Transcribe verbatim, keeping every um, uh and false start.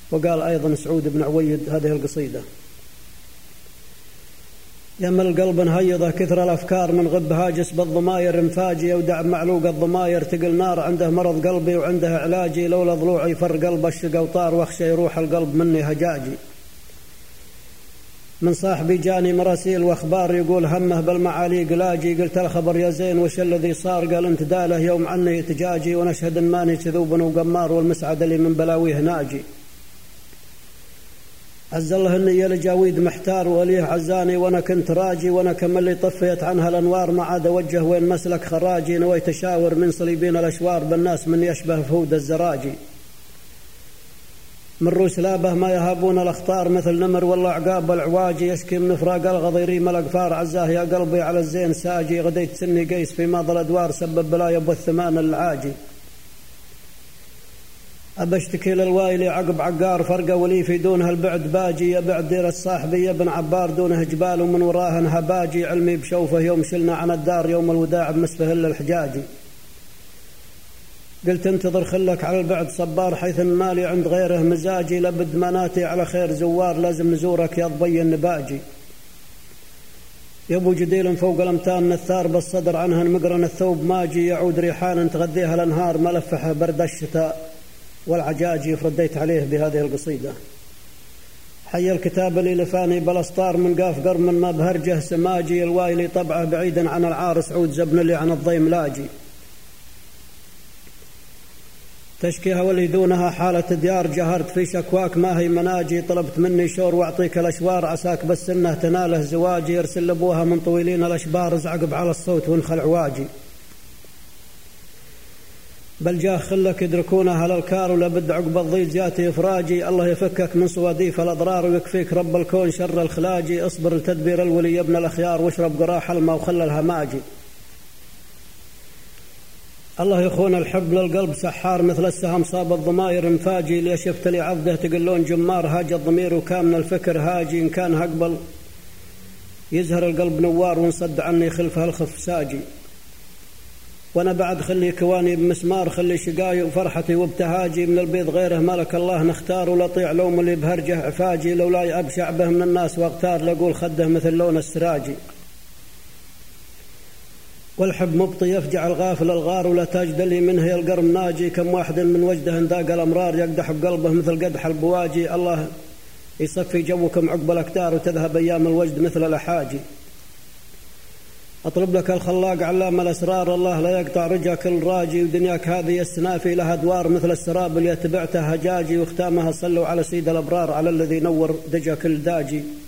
وقال أيضا سعود بن عويد هذه القصيدة: يم القلب نهيضه كثر الأفكار من غب هاجس بالضماير مفاجي، ودع معلوق الضماير تقل نار، عنده مرض قلبي وعنده علاجي، لولا ضلوعي فر قلب الشق وطار، واخشى يروح القلب مني هجاجي. من صاحبي جاني مراسيل واخبار يقول همه بالمعالي قلاجي، قلت الخبر يا زين وش الذي صار؟ قال انت داله يوم عني تجاجي، ونشهد ان ماني كذوب وقمار، والمسعد اللي من بلاويه ناجي. عز الله النية لجاويد محتار، وليه عزاني وانا كنت راجي، وانا كمل لي طفيت عنها الانوار، ما عاد اوجه وين مسلك خراجي، نويت اشاور من صليبين الاشوار، بالناس من يشبه فهود الزراجي. من روس لابه ما يهابون الاخطار، مثل نمر والله عقاب العواجي، يشكي من فراق الغضيري مالاقفار، عزاه يا قلبي على الزين ساجي، غديت سني قيس في ماضي الادوار، سبب بلايا بالثمان العاجي. أبشتكي للوايلي عقب عقار، فرقة ولي في دونها البعد باجي، يبعد دير الصاحبي يا ابن عبار، دونه جبال ومن وراها نهباجي، علمي بشوفه يوم شلنا عن الدار، يوم الوداع بمسفه إلا الحجاجي. قلت انتظر خلك على البعد صبار، حيث مالي عند غيره مزاجي، لبد مناتي على خير زوار، لازم نزورك يا ضبي النباجي. يبو جديل فوق الامتان نثار، بالصدر عنها مقرن الثوب ماجي، يعود ريحان تغذيها الانهار، ملفحه برد الشتاء والعجاجي. فرديت عليه بهذه القصيدة: حي الكتاب اللي لفاني بالاسطار، من قاف قرم من ما بهرجه سماجي، الوايلي طبعه بعيدا عن العار، سعود زبن اللي عن الضيم لاجي. تشكيها واللي دونها حالة ديار، جهرت في شكواك ما هي مناجي، طلبت مني شور واعطيك الاشوار، عساك بس انه تناله زواجي، يرسل ابوها من طويلين الاشبار، ازعقب على الصوت وانخل عواجي. بل جاه خلك يدركونها للكار، ولابد عقب الضيج ياتي افراجي، الله يفكك من صواديف الاضرار، ويكفيك رب الكون شر الخلاجي، اصبر لتدبير الولي يا ابن الاخيار، واشرب قراح الماء وخلى الهماجي. الله يخون الحب للقلب سحار، مثل السهم صاب الضماير مفاجي، ليش يفتلي عضده تقلون جمار، هاج الضمير وكامن الفكر هاجي، ان كان هقبل يزهر القلب نوار، وانصد عني خلفها الخف ساجي. وانا بعد خلي كواني بمسمار، خلي شقاي وفرحتي وابتهاجي، من البيض غيره ملك الله نختار، ولطيع لوم اللي بهرجه عفاجي، لولا ابشع به من الناس واغتار، لاقول خده مثل لون السراجي. والحب مبطي يفجع الغافل الغار، ولا تاجد لي منه يا القرم ناجي، كم واحد من وجده انداق الامرار، يقدح بقلبه مثل قدح البواجي، الله يصفي جوكم عقب الاكدار، وتذهب ايام الوجد مثل الاحاجي. أطلب لك الخلاق علام الأسرار، الله لا يقطع رجا كل راجي، ودنياك هذه السنافي لها دوار، مثل السراب اللي يتبعتها هجاجي، واختامها صلوا على سيد الأبرار، على الذي نور دجا كل داجي.